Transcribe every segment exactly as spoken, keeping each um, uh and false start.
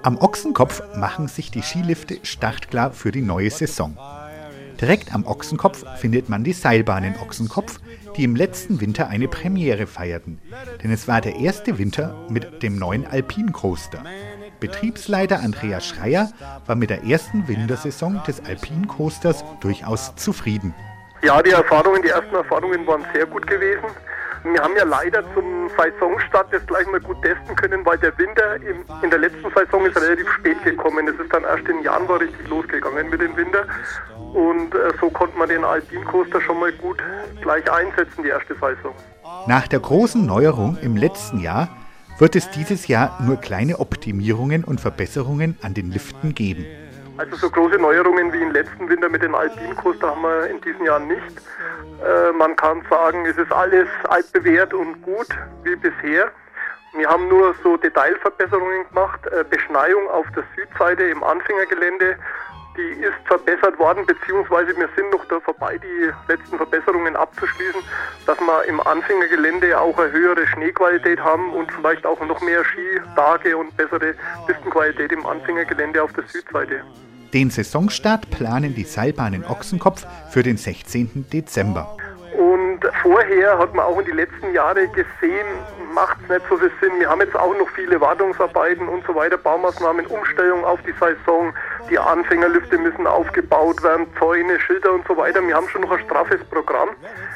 Am Ochsenkopf machen sich die Skilifte startklar für die neue Saison. Direkt am Ochsenkopf findet man die Seilbahn in Ochsenkopf, die im letzten Winter eine Premiere feierten. Denn es war der erste Winter mit dem neuen Alpine Coaster. Betriebsleiter Andreas Schreier war mit der ersten Wintersaison des Alpine Coasters durchaus zufrieden. Ja, die Erfahrungen, die ersten Erfahrungen waren sehr gut gewesen. Wir haben ja leider zum Saisonstart das gleich mal gut testen können, weil der Winter im, in der letzten Saison ist relativ spät gekommen. Es ist dann erst im Januar richtig losgegangen mit dem Winter. Und äh, so konnte man den Alpine Coaster schon mal gut gleich einsetzen, die erste Saison. Nach der großen Neuerung im letzten Jahr wird es dieses Jahr nur kleine Optimierungen und Verbesserungen an den Liften geben. Also so große Neuerungen wie im letzten Winter mit den Alpine Coaster haben wir in diesem Jahr nicht. Äh, man kann sagen, es ist alles altbewährt und gut wie bisher. Wir haben nur so Detailverbesserungen gemacht. Äh, Beschneiung auf der Südseite im Anfängergelände, die ist verbessert worden, beziehungsweise wir sind noch da vorbei, die letzten Verbesserungen abzuschließen, dass wir im Anfängergelände auch eine höhere Schneequalität haben und vielleicht auch noch mehr Skitage und bessere Pistenqualität im Anfängergelände auf der Südseite. Den Saisonstart planen die Seilbahn in Ochsenkopf für den sechzehnten Dezember. Und vorher hat man auch in den letzten Jahren gesehen, macht es nicht so viel Sinn. Wir haben jetzt auch noch viele Wartungsarbeiten und so weiter, Baumaßnahmen, Umstellung auf die Saison. Die Anfängerlifte müssen aufgebaut werden, Zäune, Schilder und so weiter. Wir haben schon noch ein straffes Programm.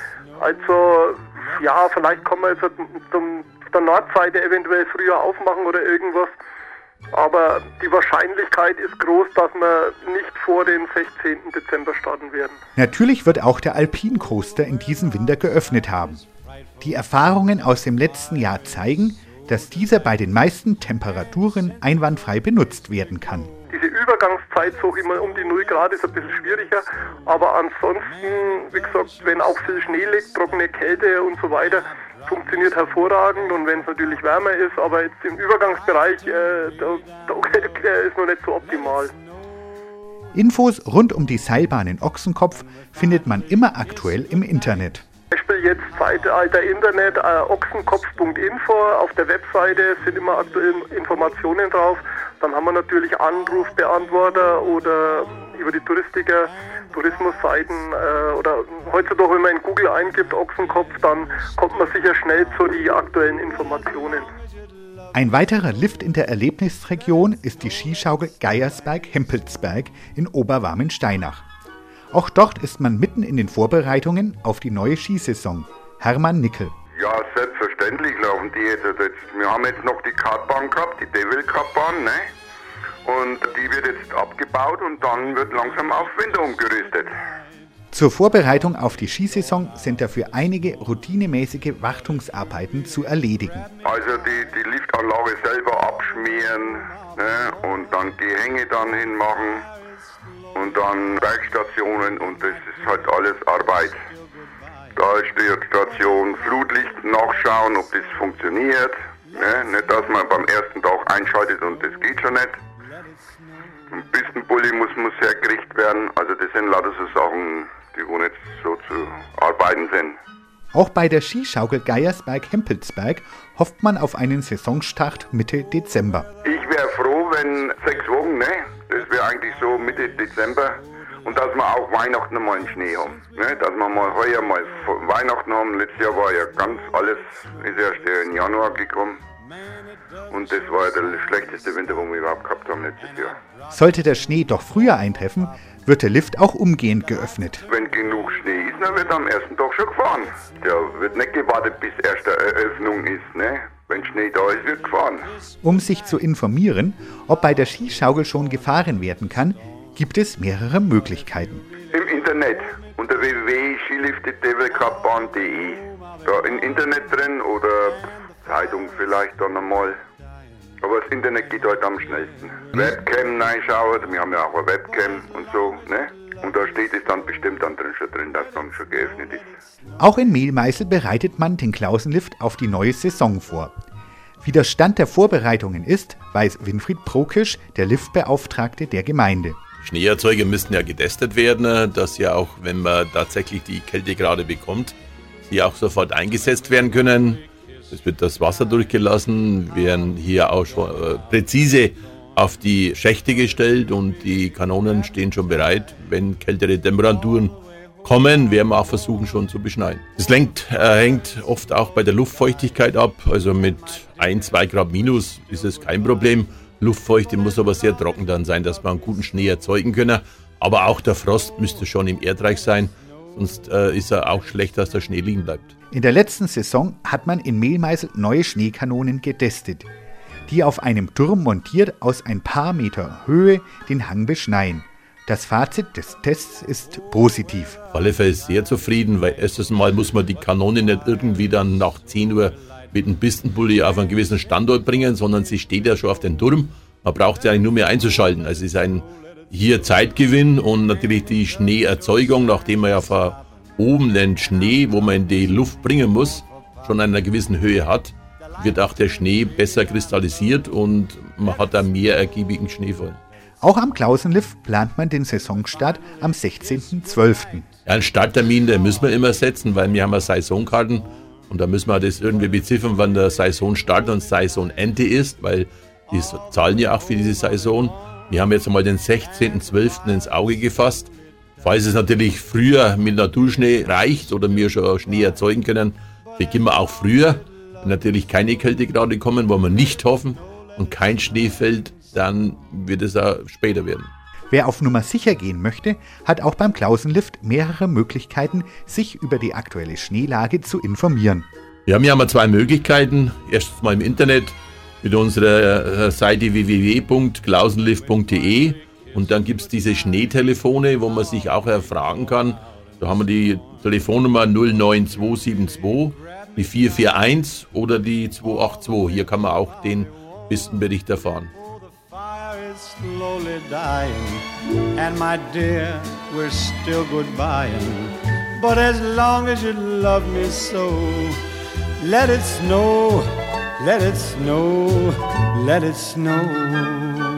Also ja, vielleicht kann man jetzt zum, der Nordseite eventuell früher aufmachen oder irgendwas. Aber die Wahrscheinlichkeit ist groß, dass wir nicht vor dem sechzehnten Dezember starten werden. Natürlich wird auch der Alpine Coaster in diesem Winter geöffnet haben. Die Erfahrungen aus dem letzten Jahr zeigen, dass dieser bei den meisten Temperaturen einwandfrei benutzt werden kann. Diese Übergangszeit, so immer um die null Grad, ist ein bisschen schwieriger. Aber ansonsten, wie gesagt, wenn auch viel Schnee liegt, trockene Kälte und so weiter, funktioniert hervorragend. Und wenn es natürlich wärmer ist, aber jetzt im Übergangsbereich, äh, da, da ist noch nicht so optimal. Infos rund um die Seilbahn in Ochsenkopf findet man immer aktuell im Internet. Zum Beispiel jetzt Zeitalter Internet, äh, ochsenkopf punkt info, auf der Webseite sind immer aktuelle Informationen drauf. Dann haben wir natürlich Anrufbeantworter oder über die Touristiker, Tourismusseiten äh, oder heutzutage, wenn man in Google eingibt Ochsenkopf, dann kommt man sicher schnell zu den aktuellen Informationen. Ein weiterer Lift in der Erlebnisregion ist die Skischaukel Geiersberg-Hempelsberg in Oberwarmensteinach. Auch dort ist man mitten in den Vorbereitungen auf die neue Skisaison. Hermann Nickel. Ja, selbstverständlich laufen die jetzt. Also jetzt. Wir haben jetzt noch die Kartbahn gehabt, die Devil Kartbahn, ne? Und die wird jetzt abgebaut und dann wird langsam auf Winter umgerüstet. Zur Vorbereitung auf die Skisaison sind dafür einige routinemäßige Wartungsarbeiten zu erledigen. Also die, die Liftanlage selber abschmieren, ne? Und dann Gehänge dann hinmachen. Und dann Bergstationen und das ist halt alles Arbeit. Da ist die Station Flutlicht nachschauen, ob das funktioniert. Ne? Nicht, dass man beim ersten Tag einschaltet und das geht schon nicht. Ein Pistenbully muss, muss hergerichtet werden. Also das sind lauter so Sachen, die wo nicht so zu arbeiten sind. Auch bei der Skischaukel Geiersberg-Hempelsberg hofft man auf einen Saisonstart Mitte Dezember. Ich wäre froh, wenn sechs Wochen, ne? Das wäre eigentlich so Mitte Dezember. Und dass wir auch Weihnachten mal im Schnee haben. Ne? Dass wir mal heuer mal Weihnachten haben. Letztes Jahr war ja ganz alles, ist erst im Januar gekommen. Und das war ja der schlechteste Winter, den wir überhaupt gehabt haben letztes Jahr. Sollte der Schnee doch früher eintreffen, wird der Lift auch umgehend geöffnet. Wenn genug Schnee ist, dann wird am ersten Tag schon gefahren. Der wird nicht gewartet, bis erste Eröffnung ist. Ne? Wenn Schnee da ist, wird gefahren. Um sich zu informieren, ob bei der Skischaukel schon gefahren werden kann, gibt es mehrere Möglichkeiten. Im Internet unter w w w punkt skilifte devil kartbahn punkt de. Da im Internet drin oder Zeitung vielleicht dann einmal. Aber das Internet geht halt am schnellsten. Mhm. Webcam reinschauen, wir haben ja auch eine Webcam und so, ne? Und da steht es dann bestimmt dann drin schon drin, dass dann schon geöffnet ist. Auch in Mehlmeißel bereitet man den Klausenlift auf die neue Saison vor. Wie der Stand der Vorbereitungen ist, weiß Winfried Prokisch, der Liftbeauftragte der Gemeinde. Schneeerzeuger müssten ja getestet werden, dass ja auch, wenn man tatsächlich die Kältegrade bekommt, die auch sofort eingesetzt werden können. Es wird das Wasser durchgelassen, werden hier auch schon äh, präzise auf die Schächte gestellt und die Kanonen stehen schon bereit. Wenn kältere Temperaturen kommen, werden wir auch versuchen, schon zu beschneien. Das lenkt, äh, hängt oft auch bei der Luftfeuchtigkeit ab. Also mit ein, zwei Grad minus ist es kein Problem. Luftfeuchte muss aber sehr trocken dann sein, dass wir einen guten Schnee erzeugen können. Aber auch der Frost müsste schon im Erdreich sein, sonst äh, ist er auch schlecht, dass der Schnee liegen bleibt. In der letzten Saison hat man in Mehlmeisel neue Schneekanonen getestet, die auf einem Turm montiert aus ein paar Meter Höhe den Hang beschneien. Das Fazit des Tests ist positiv. Auf alle Fälle sehr zufrieden, weil erstes Mal muss man die Kanone nicht irgendwie dann nach zehn Uhr mit einem Pistenpulli auf einen gewissen Standort bringen, sondern sie steht ja schon auf dem Turm. Man braucht sie eigentlich nur mehr einzuschalten. Also es ist ein hier Zeitgewinn und natürlich die Schneeerzeugung, nachdem man ja von oben den Schnee, wo man in die Luft bringen muss, schon an einer gewissen Höhe hat, wird auch der Schnee besser kristallisiert und man hat einen mehr ergiebigen Schneefall. Auch am Klausenlift plant man den Saisonstart am sechzehnten zwölften Ja, einen Starttermin, den müssen wir immer setzen, weil wir haben ja Saisonkarten und da müssen wir das irgendwie beziffern, wann der Saisonstart und Saisonende ist, weil die zahlen ja auch für diese Saison. Wir haben jetzt einmal den sechzehnten zwölften ins Auge gefasst. Falls es natürlich früher mit Naturschnee reicht oder wir schon Schnee erzeugen können, beginnen wir auch früher. Wenn natürlich keine Kältegrade kommen, wo wir nicht hoffen und kein Schnee fällt, dann wird es auch später werden. Wer auf Nummer sicher gehen möchte, hat auch beim Klausenlift mehrere Möglichkeiten, sich über die aktuelle Schneelage zu informieren. Ja, wir haben zwei Möglichkeiten. Erstens mal im Internet mit unserer Seite w w w punkt klausenlift punkt d e und dann gibt es diese Schneetelefone, wo man sich auch erfragen kann. Da haben wir die Telefonnummer null neun zwei sieben zwei, die vier vier eins oder die zwei acht zwei. Hier kann man auch den Pistenbericht erfahren. Slowly dying, and my dear, we're still goodbying. But as long as you love me so, let it snow, let it snow, let it snow.